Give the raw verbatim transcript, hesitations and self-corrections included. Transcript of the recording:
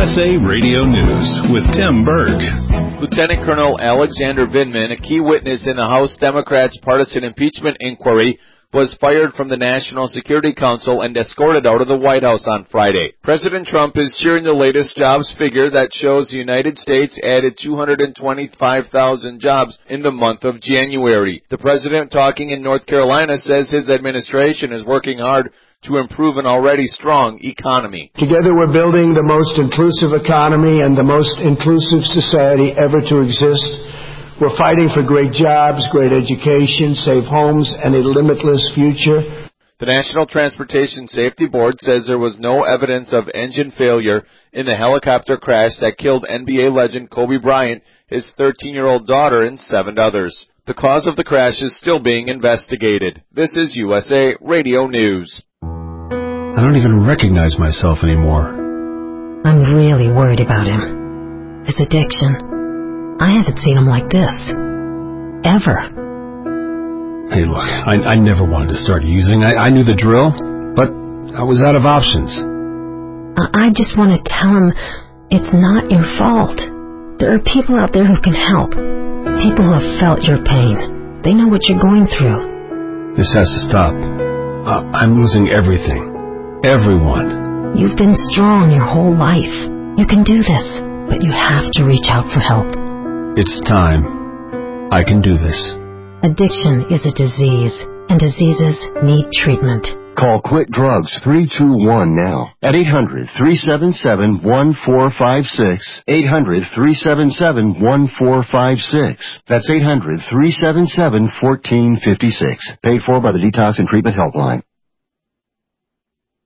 S A Radio News with Tim Berg. Lieutenant Colonel Alexander Vindman, a key witness in the House Democrats' partisan impeachment inquiry, was fired from the National Security Council and escorted out of the White House on Friday. President Trump is cheering the latest jobs figure that shows the United States added two hundred twenty-five thousand jobs in the month of January. The president, talking in North Carolina, says his administration is working hard to improve an already strong economy. Together we're building the most inclusive economy and the most inclusive society ever to exist. We're fighting for great jobs, great education, safe homes, and a limitless future. The National Transportation Safety Board says there was no evidence of engine failure in the helicopter crash that killed N B A legend Kobe Bryant, his thirteen-year-old daughter, and seven others. The cause of the crash is still being investigated. This is U S A Radio News. I don't even recognize myself anymore. I'm really worried about him. His addiction. I haven't seen him like this. Ever. Hey, look, I, I never wanted to start using. I, I knew the drill, but I was out of options. I, I just want to tell him it's not your fault. There are people out there who can help. People who have felt your pain. They know what you're going through. This has to stop. Uh, I'm losing everything. Everyone. You've been strong your whole life. You can do this, but you have to reach out for help. It's time. I can do this. Addiction is a disease, and diseases need treatment. Call Quit Drugs three two one now at eight hundred, three seven seven, one four five six, eight hundred, three seven seven, one four five six. That's eight hundred, three seven seven, one four five six. Paid for by the Detox and Treatment Helpline.